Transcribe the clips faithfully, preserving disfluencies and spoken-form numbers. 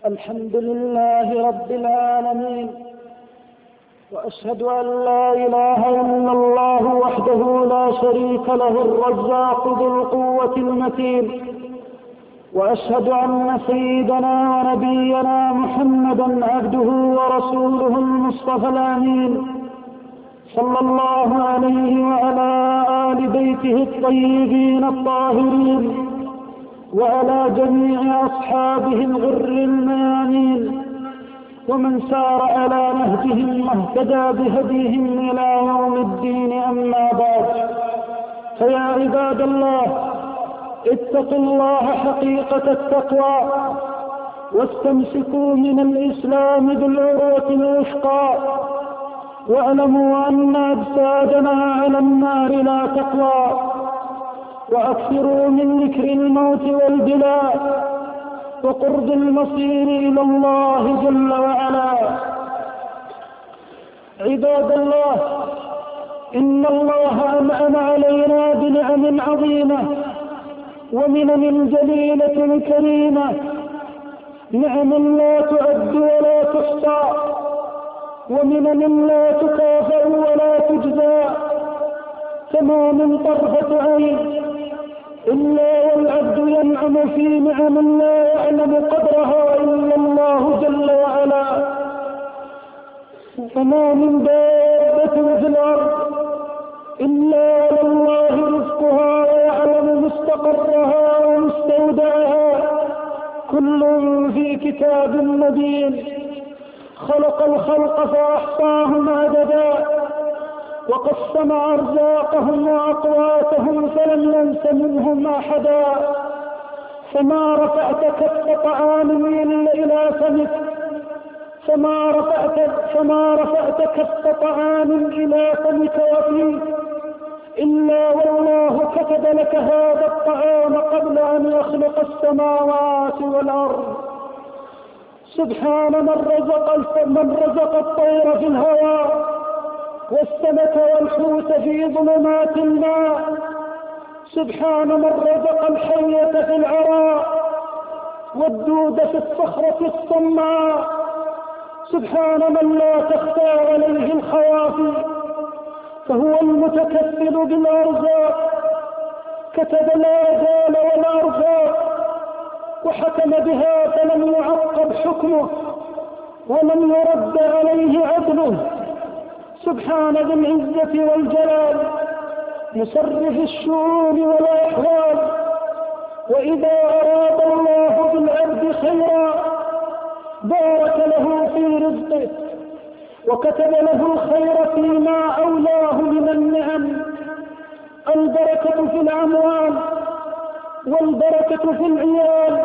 الحمد لله رب العالمين، وأشهد أن لا إله إلا الله وحده لا شريك له الرزاق ذو القوة المتين، وأشهد أن سيدنا ونبينا محمدا عبده ورسوله المصطفى الأمين، صلى الله عليه وعلى آل بيته الطيبين الطاهرين، وعلى جميع أصحابه الغر الميامين، ومن سار على نهجهم واهتدى بهديهم إلى يوم الدين. أما بعد، فيا عباد الله، اتقوا الله حقيقة التقوى، واستمسكوا من الإسلام بالعروة الوثقى، واعلموا أن أجسادنا على النار لا تقوى، وأكثروا من ذكر الموت والبلاء وقرب المصير إلى الله جل وعلا. عباد الله، إن الله أنعم علينا بنعم عظيمة ومنن جليلة كريمة، نعم لا تعد ولا تحصى، ومنن لا تكافأ ولا تجزى، فما من طرفة عين إلا والعبد ينعم في نعم لا يعلم قدرها إلا الله جل وعلا. فما من دابة في الأرض إلا على الله رزقها ويعلم مستقرها ومستودعها، كل في كتاب مبين. خلق الخلق فأحصاهم عددا، وقسم أرزاقهم وأقواتهم فلم ينس منهم أحدا. فما رفعت كف طعام إلا إلى فمك فما رفعت فما رفعت كف طعام إلى فمك وفيك إلا والله كتب لك هذا الطعام قبل أن يخلق السماوات والأرض. سبحان من رزق من رزق الطير في الهواء، والسمك والحوت في ظلمات الماء. سبحان من رزق الحية في العراء، والدود في الصخرة الصماء. سبحان من لا تخفى عليه الخوافي، فهو المتكفل بالأرزاق، كتب الآجال والأرزاق وحكم بها فلم يعقب حكمه ولم يرد عليه عدله. سبحان ذي العزة والجلال، مصرف الشؤون والأحوال. وإذا أراد الله بالعبد خيرا بارك له في رزقه، وكتب له الخير فيما أولاه من النعم. البركة في الأموال، والبركة في العيال،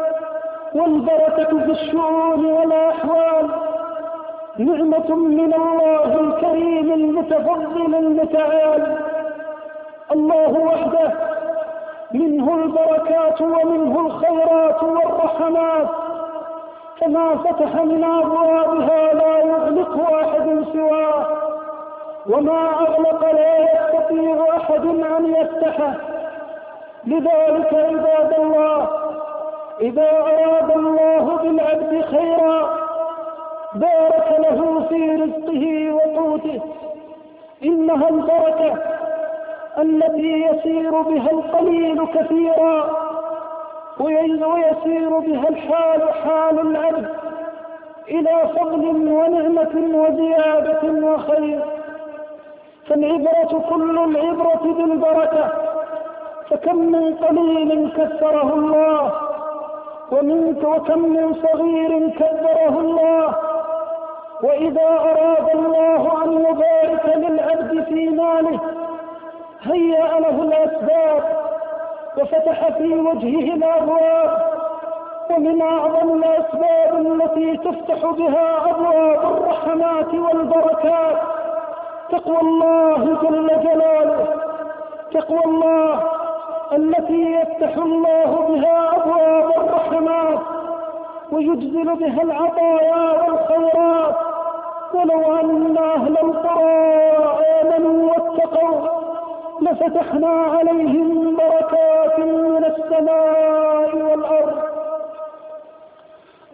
والبركة في الشؤون والأحوال. نعمة من الله الكريم المتفضل المتعال. الله وحده منه البركات ومنه الخيرات والرحمات، فما فتح من أبوابها لا يغلق أحد سواه، وما أغلق لا يستطيع أحد أن يفتحه. لذلك عباد الله، إذا أراد الله بالعبد خيرا بارك له في رزقه وقوته. إنها البركة التي يسير بها القليل كثيرا، ويسير بها الحال حال العبد إلى فضل ونعمة وزيادة وخير. فالعبرة كل العبرة بالبركة، فكم من قليل كثره الله، ومن وكم من صغير كبره الله. وإذا أراد الله أن يبارك للعبد في ماله هيأ له الأسباب وفتح في وجهه الأبواب. ومن أعظم الأسباب التي تفتح بها أبواب الرحمات والبركات تقوى الله جل جلاله، تقوى الله التي يفتح الله بها أبواب الرحمات ويجزل بها العطايا والخيرات. ولو أن أهل القرى آمنوا واتقوا لفتحنا عليهم بركات من السماء والأرض.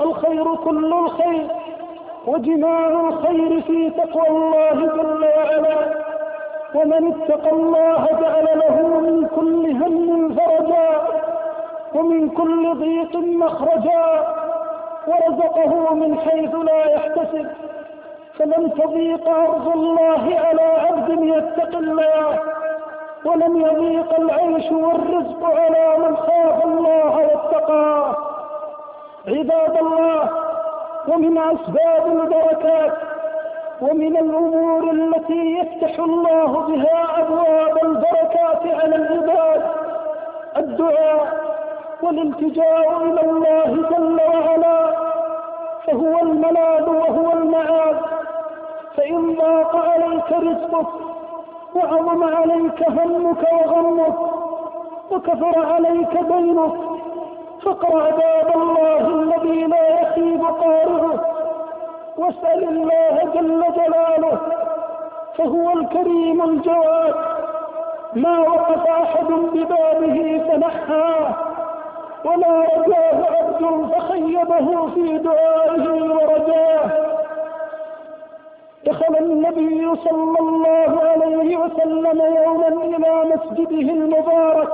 الخير كل الخير، وجماع الخير في تقوى الله جل وعلا. ومن اتقى الله جعل له من كل هم فرجا، ومن كل ضيق مخرجا، ورزقه من حيث لا يحتسب. فلن تضيق أرض الله على عبد يتق الله، ولن يضيق العيش والرزق على من خاف الله واتقاه. عباد الله، ومن أسباب البركات ومن الأمور التي يفتح الله بها أبواب البركات على العباد الدعاء والالتجاء إلى الله جل وعلا، فهو الملاذ وهو المعاذ. فإن ضاق عليك رزقك وعظم عليك همك وغمك وكثر عليك دينك، فاقرأ باب الله الذي لا يخيب قارئه، واسأل الله جل جلاله، فهو الكريم الجواد. ما وقف أحد ببابه فنحاه، ولا رجاه عبد فخيبه في دعائه ورجاه. دخل النبي صلى الله عليه وسلم يوما إلى مسجده المبارك،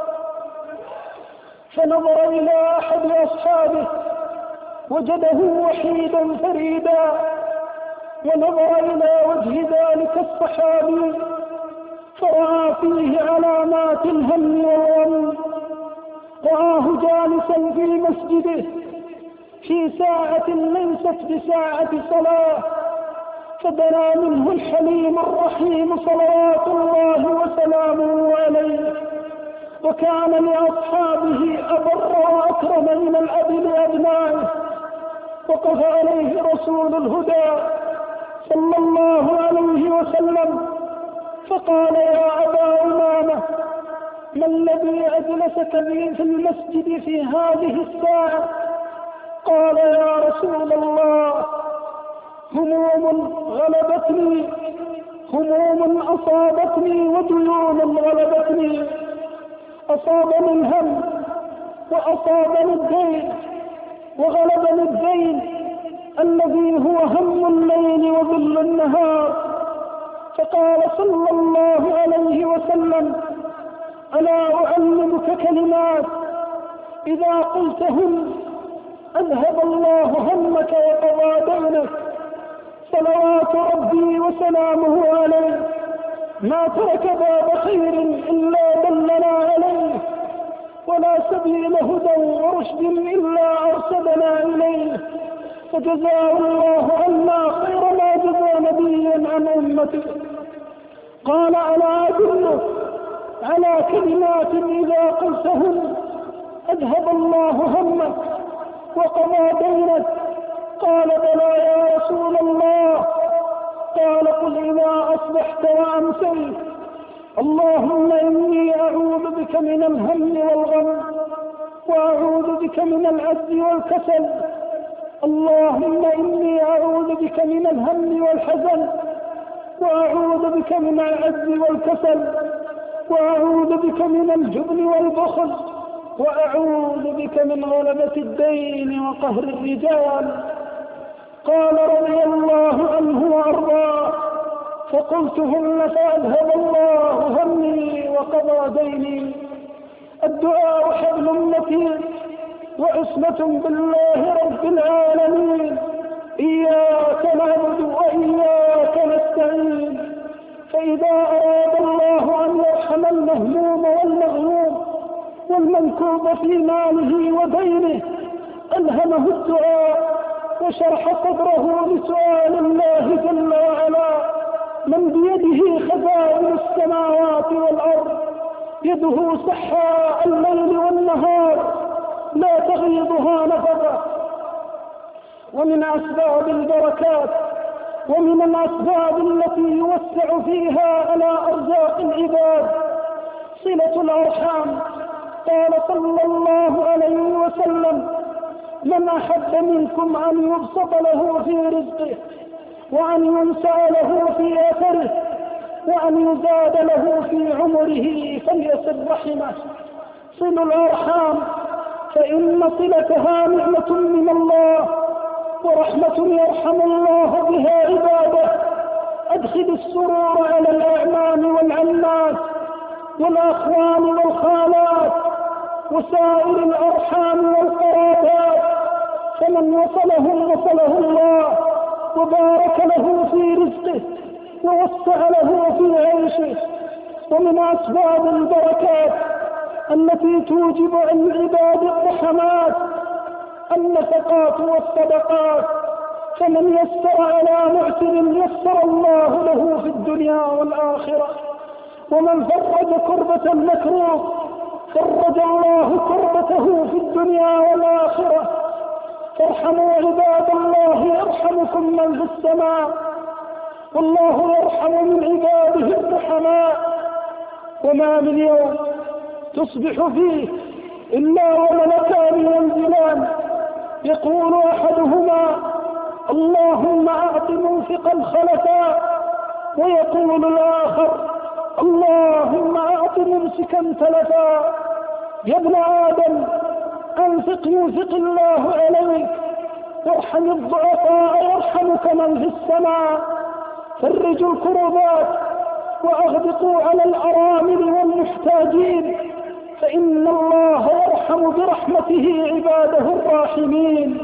فنظر إلى أحد أصحابه وجده وحيدا فريدا، ونظر إلى وجه ذلك الصحابي فرأى فيه علامات الهم والغم. رآه جالسا في مسجده في ساعة ليست بساعة صلاة، فدنا منه الحليم الرحيم صلوات الله وسلامه عليه، وكان لأصحابه أبر وأكرم من الأب لأبنائه. وقف عليه رسول الهدى صلى الله عليه وسلم فقال: يا أبا أمامة، ما الذي أجلسك في المسجد في هذه الساعة؟ قال: يا رسول الله، هموم غلبتني هموم أصابتني وديون غلبتني. أصابني الهم وأصابني الدين، وغلبني الدين الذي هو هم الليل وظل النهار. فقال صلى الله عليه وسلم: ألا أعلمك كلمات إذا قلتهن أذهب الله همك وقضى دينك؟ صلوات ربي وسلامه عليه ما ترك باب خير إلا دلنا عليه، ولا سبيل هدى ورشد إلا أرشدنا إليه. فجزاه الله عنا خير ما جزى نبيا عن أمته. قال: ألا أدلك على كلمات إذا قلتهن أذهب الله همك وقضى دينك؟ قال: بلى يا رسول الله. قال: قل إذا أصبحت وأمسيت اللهم إني أعوذ بك من الهم والغم، وأعوذ بك من العجز والكسل. اللهم إني أعوذ بك من الهم والحزن، وأعوذ بك من العجز والكسل، وأعوذ بك من الجبن والبخل، وأعوذ بك من غلبة الدين وقهر الرجال. قال رضي الله عنه وأرضاه: فقلتهن فأذهب الله همي وقضى ديني. الدعاء حبل متين وعصمة بالله رب العالمين. إياك نعبد وإياك نستعين. فإذا أراد الله أن يرحم المهموم والمغموم والمنكوب في ماله ودينه ألهمه الدعاء وشرح صدره لسؤال الله جل وعلا. من بيده خزائن السماوات والأرض، يده سحاء الليل والنهار لا تغيضها نفقة. ومن أسباب البركات ومن الأسباب التي يوسع فيها على أرزاق العباد صلة الأرحام. قال صلى الله عليه وسلم: من أحب منكم أن يبسط له في رزقه، وأن ينسى له في أثره، وأن يزاد له في عمره فليصل رحمه. صلوا الأرحام، فإن صلتها نعمة من الله ورحمة يرحم الله بها عباده. أدخل السرور على الأعمام والعمات والأخوان والخالات وسائر الأرحام والقرابات، فمن وصلهم وصله الله وبارك له في رزقه ووسع له في عيشه. ومن أسباب البركات التي توجب عن عباد الرحمات النفقات والصدقات، فمن يسر على معسر يسر الله له في الدنيا والآخرة، ومن فرج كربة مكروب فرج الله كربته في الدنيا والآخرة. فارحموا عباد الله يرحمكم من في السماء، والله يرحم من عباده الرحماء. وما من يوم تصبح فيه إلا وملكان ينزلان، يقول أحدهما اللهم أعط منفقا خلفا، ويقول الآخر اللهم أعط ممسكا تلفا. يا ابن آدم أنفق ينفق الله عليك، وارحم الضعفاء يرحمك من في السماء. فرجوا الكربات وأغدقوا على الأرامل والمحتاجين، فإن الله يرحم برحمته عباده الراحمين.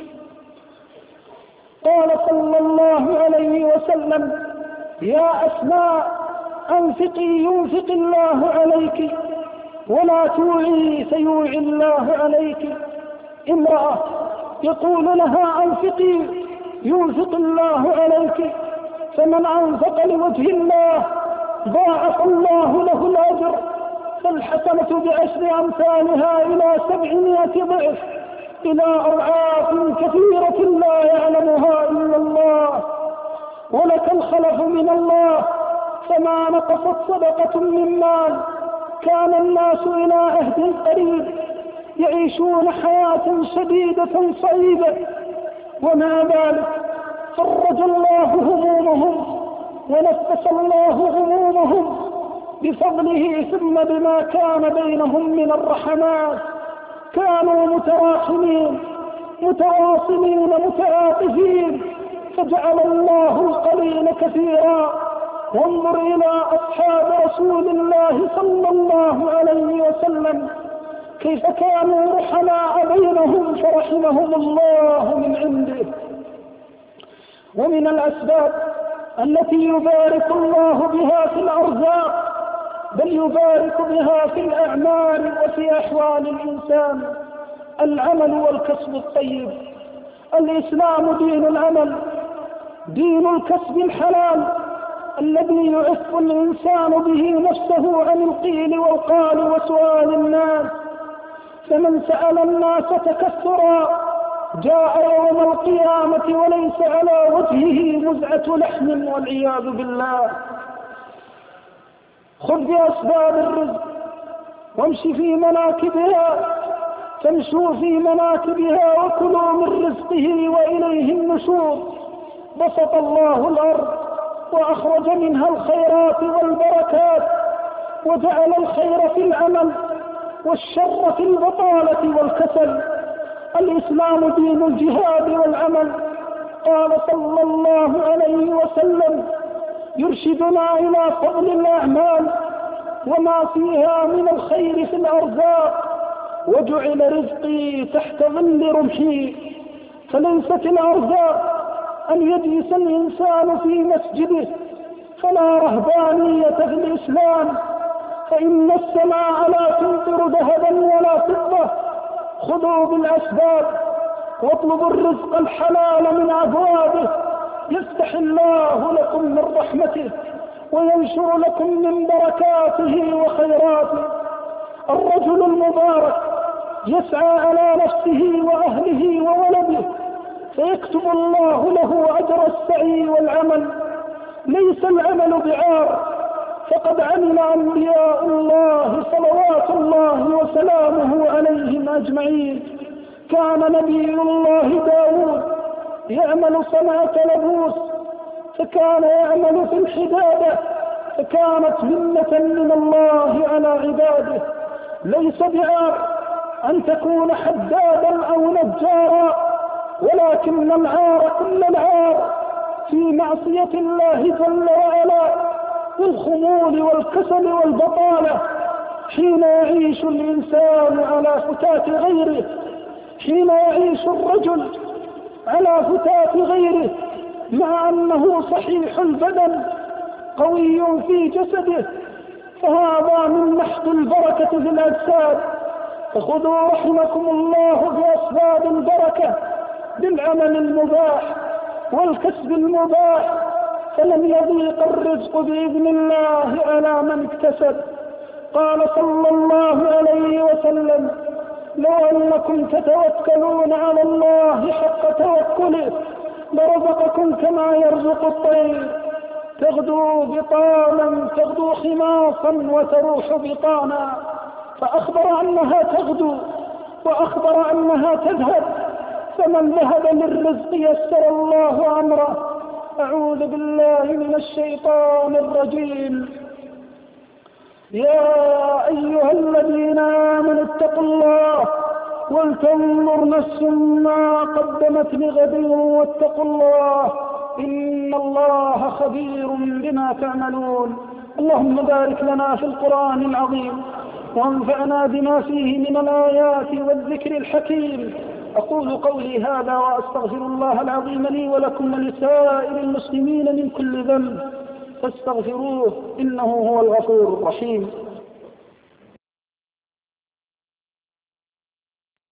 قال صلى الله عليه وسلم يا أسماء أنفقي ينفق الله عليك، ولا توعي فيوعي الله عليك. امرأة يقول لها أنفقي ينفق الله عليك، فمن أنفق لوجه الله ضاعف الله له الأجر، فالحسنة بعشر أمثالها إلى سبعمائة ضعف، إلى أضعاف كثيرة لا يعلمها إلا الله. ولك الخلف من الله، فما نقصت صدقة من مال. كان الناس إلى عهد قريب يعيشون حياة شديدة صعيبة، ومع ذلك فرج الله همومهم ونفس الله همومهم بفضله ثم بما كان بينهم من الرحمات. كانوا متراحمين متواصلين متعاطفين، فجعل الله القليل كثيرا. وانظر إلى أصحاب رسول الله صلى الله عليه وسلم كيف كانوا رحماء بينهم، فرحمهم الله من عنده. ومن الأسباب التي يبارك الله بها في الأرزاق، بل يبارك بها في الأعمال وفي أحوال الإنسان، العمل والكسب الطيب. الإسلام دين العمل، دين الكسب الحلال الذي يعف الإنسان به نفسه عن القيل والقال وسؤال الناس. فمن سأل الناس تكثرا جاء يوم القيامة وليس على وجهه مزعة لحم والعياذ بالله. خذ بأسباب الرزق وامش في مناكبها، فامشوا في مناكبها وكلوا من رزقه وإليه النشور. بسط الله الأرض وأخرج منها الخيرات والبركات، وجعل الخير في العمل والشر في البطالة والكسل. الإسلام دين الجهاد والعمل. قال صلى الله عليه وسلم يرشدنا إلى فضل الأعمال وما فيها من الخير في الأرزاق، وجعل رزقي تحت ظل رمحي. فليست الأرزاق أن يجلس الإنسان في مسجده، فلا رهبانية في الإسلام، فإن السماء لا تمطر ذهبا ولا فضة. خذوا بالأسباب واطلبوا الرزق الحلال من أبوابه، يفتح الله لكم من رحمته وينشر لكم من بركاته وخيراته. الرجل المبارك يسعى على نفسه وأهله وولده، فيكتب الله له أجر السعي والعمل. ليس العمل بعار، فقد عمل أنبياء الله صلوات الله وسلامه عليهم أجمعين. كان نبي الله داود يعمل صنعة لبوس، فكان يعمل في الحدادة، فكانت منة من الله على عباده. ليس بعار أن تكون حدادا أو نجارا، ولا ولكن العار كل العار في معصية الله جل وعلا والخمول والكسل والبطالة، حين يعيش الإنسان على فتات غيره، حين يعيش الرجل على فتات غيره مع أنه صحيح البدن قوي في جسده، فهذا من محض البركة في الأجساد. فخذوا رحمكم الله بأسباب البركة بالعمل المباح والكسب المباح، فلن يضيق الرزق بإذن الله على من اكتسب. قال صلى الله عليه وسلم: لو أنكم تتوكلون على الله حق توكله لرزقكم كما يرزق الطير، تغدو بطانا تغدو خماصا وتروح بطانا. فأخبر أنها تغدو وأخبر أنها تذهب، فمن ذهب للرزق يسر الله أمره. أعوذ بالله من الشيطان الرجيم. يا أيها الذين آمنوا اتقوا الله ولتنظر نفس ما قدمت لغد واتقوا الله إن الله خبير بما تعملون. اللهم بارك لنا في القرآن العظيم وانفعنا بما فيه من الآيات والذكر الحكيم. أقول قولي هذا وأستغفر الله العظيم لي ولكم ولسائر المسلمين من كل ذنب فاستغفروه إنه هو الغفور الرحيم.